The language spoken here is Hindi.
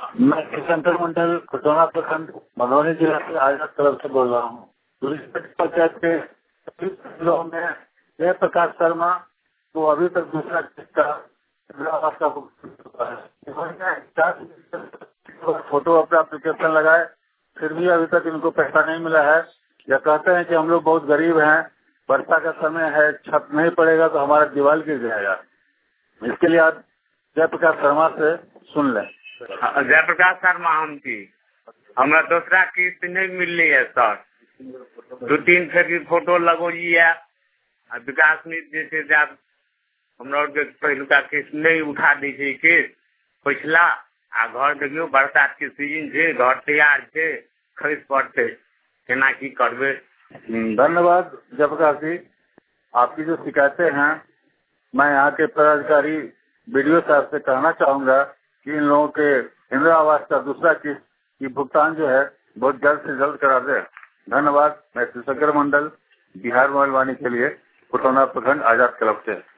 मैं शंकर मंडल खुटौना प्रखंड मधुबनी जिला से आजाद क्लब से बोल रहा हूँ। पंचायत के सभी जिलों में जयप्रकाश शर्मा को अभी तक दूसरा किस्त का फोटो अपना एप्लीकेशन लगाए, फिर भी अभी तक इनको पैसा नहीं मिला है। या कहते हैं कि हम लोग बहुत गरीब हैं, वर्षा का समय है, छत नहीं पड़ेगा तो हमारा दीवार गिर जाएगा। इसके लिए आप जयप्रकाश शर्मा से सुन लें। जयप्रकाश शर्मा हमरा दूसरा किस्त नहीं मिल रही है सर। 2-3 फेर फोटो लगोलिए विकास मित्र हमरा पहलुका किस्त नहीं उठा दी है किस्त पिछला आ घर देखियो बरसात के सीजन है, घर तैयार है, खरीद पड़ते केना की करबे। धन्यवाद जयप्रकाश जी, आपकी जो शिकायतें हैं मैं यहाँ के पदाधिकारी वीडियो साहब से कहना चाहूँगा कि इन लोगों के इंदिरा आवास का दूसरा किस्त की भुगतान जो है बहुत जल्द से जल्द करा दे। धन्यवाद। मैं शंकर मंडल बिहार मोबाइल वाणी के लिए खुटौना प्रखंड आजाद क्लब से।